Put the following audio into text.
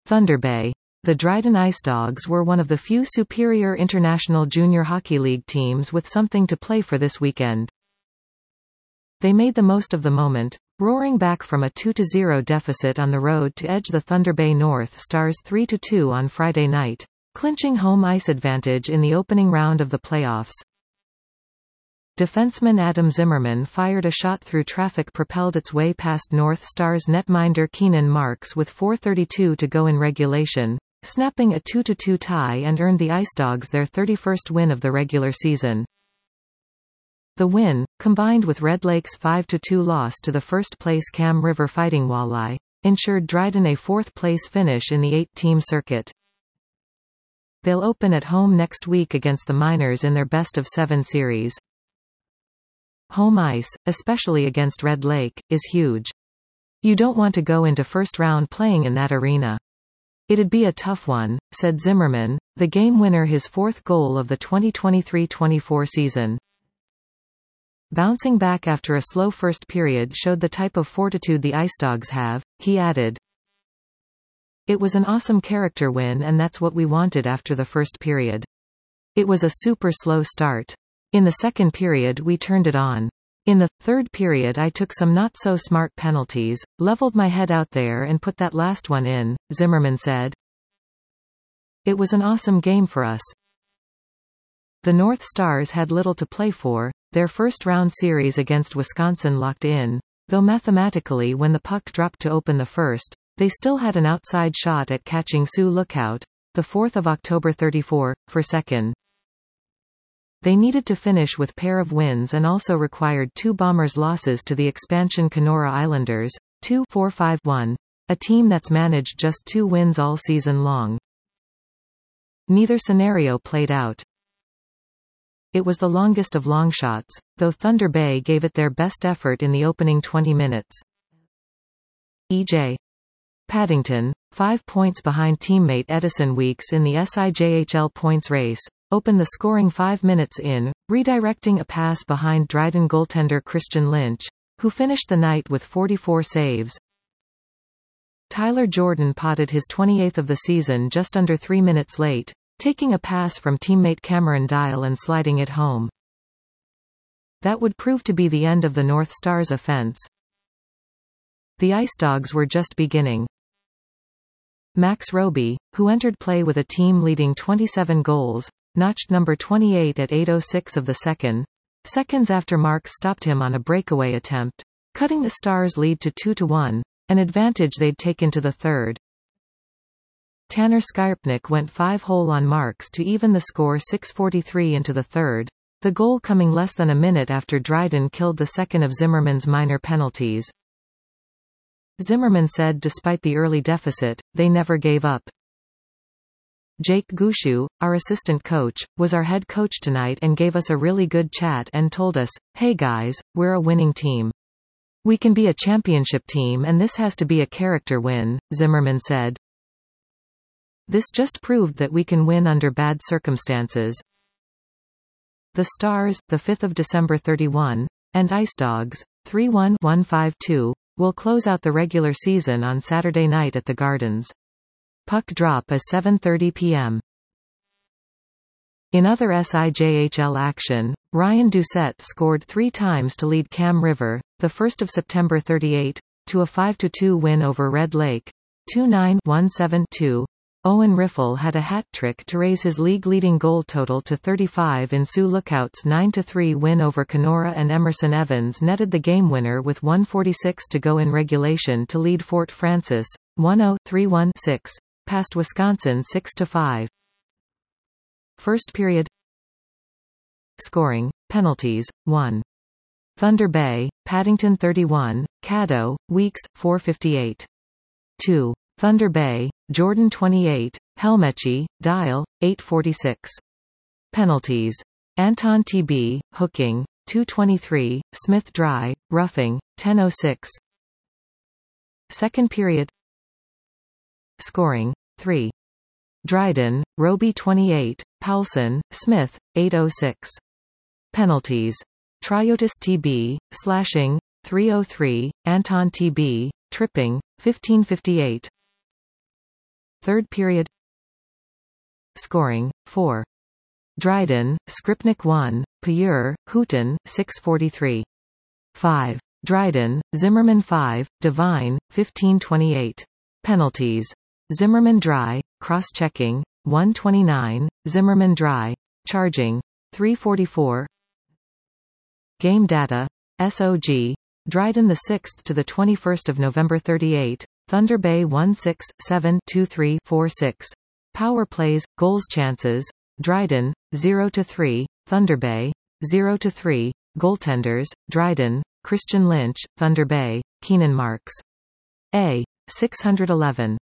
Thunder Bay. The Dryden Ice Dogs were one of the few superior International Junior Hockey League teams with something to play for this weekend. They made the most of the moment, roaring back from a 2-0 deficit on the road to edge the Thunder Bay North Stars 3-2 on Friday night, clinching home ice advantage in the opening round of the playoffs. Defenseman Adam Zimmerman fired a shot through traffic propelled its way past North Stars netminder Keenan Marks with 4:32 to go in regulation, snapping a 2-2 tie and earned the Ice Dogs their 31st win of the regular season. The win, combined with Red Lake's 5-2 loss to the first-place Cam River Fighting Walleye, ensured Dryden a fourth-place finish in the 8-team circuit. They'll open at home next week against the Miners in their best-of-7 series. Home ice, especially against Red Lake, is huge. You don't want to go into first round playing in that arena. It'd be a tough one, said Zimmerman, the game winner, his fourth goal of the 2023-24 season. Bouncing back after a slow first period showed the type of fortitude the Ice Dogs have, he added. It was an awesome character win, and that's what we wanted after the first period. It was a super slow start. In the second period we turned it on. In the third period I took some not-so-smart penalties, leveled my head out there and put that last one in, Zimmerman said. It was an awesome game for us. The North Stars had little to play for, their first-round series against Wisconsin locked in, though mathematically when the puck dropped to open the first, they still had an outside shot at catching Sioux Lookout, the 4th of October 34, for second. They needed to finish with pair of wins and also required 2 Bombers losses to the expansion Kenora Islanders, 2-4-5-1, a team that's managed just 2 wins all season long. Neither scenario played out. It was the longest of long shots, though Thunder Bay gave it their best effort in the opening 20 minutes. E.J. Paddington, 5 points behind teammate Edison Weeks in the SIJHL points race, opened the scoring 5 minutes in, redirecting a pass behind Dryden goaltender Christian Lynch, who finished the night with 44 saves. Tyler Jordan potted his 28th of the season just under 3 minutes late, taking a pass from teammate Cameron Dial and sliding it home. That would prove to be the end of the North Stars' offense. The Ice Dogs were just beginning. Max Roby, who entered play with a team leading 27 goals, notched number 28 at 8:06 of the second, seconds after Marks stopped him on a breakaway attempt, cutting the Stars' lead to 2-1, an advantage they'd taken to the third. Tanner Skarpnik went 5-hole on Marks to even the score 6:43 into the third, the goal coming less than a minute after Dryden killed the second of Zimmerman's minor penalties. Zimmerman said despite the early deficit, they never gave up. Jake Gushu, our assistant coach, was our head coach tonight and gave us a really good chat and told us, hey guys, we're a winning team. We can be a championship team and this has to be a character win, Zimmerman said. This just proved that we can win under bad circumstances. The Stars, the 5th of December 31, and Ice Dogs, 3-1-1-5-2, will close out the regular season on Saturday night at the Gardens. Puck drop is 7:30 p.m. In other SIJHL action, Ryan Doucette scored 3 times to lead Cam River, the 1st of September 38, to a 5-2 win over Red Lake, 2-9-1-7-2. Owen Riffle had a hat-trick to raise his league-leading goal total to 35 in Sioux Lookout's 9-3 win over Kenora, and Emerson Evans netted the game winner with 1:46 to go in regulation to lead Fort Francis, 1-0-3-1-6, past Wisconsin 6-5. First period. Scoring, penalties, 1. Thunder Bay, Paddington 31, Caddo, Weeks, 4:58. 2. Thunder Bay, Jordan 28, Helmechi, Dial, 8:46. Penalties. Anton T.B., hooking, 2:23, Smith Dry, roughing, 10:06. Second period. Scoring, 3. Dryden, Roby 28, Paulson, Smith, 8:06. Penalties. Triotis T.B., slashing, 3:03, Anton T.B., tripping, 15:58. third period. Scoring 4. Dryden, Skripnik 1, Payeur, Houghton, 643. 5. Dryden, Zimmermann 5, Devine, 1528. Penalties. Zimmermann dry, cross-checking, 129, Zimmermann dry, charging, 344. Game data. SOG. Dryden 6 to the 21st of November 38, Thunder Bay 1-6-7-2-3-4-6. Power plays, goals chances. Dryden 0-3, Thunder Bay 0-3. Goaltenders. Dryden, Christian Lynch, Thunder Bay, Keenan Marks. A. 611.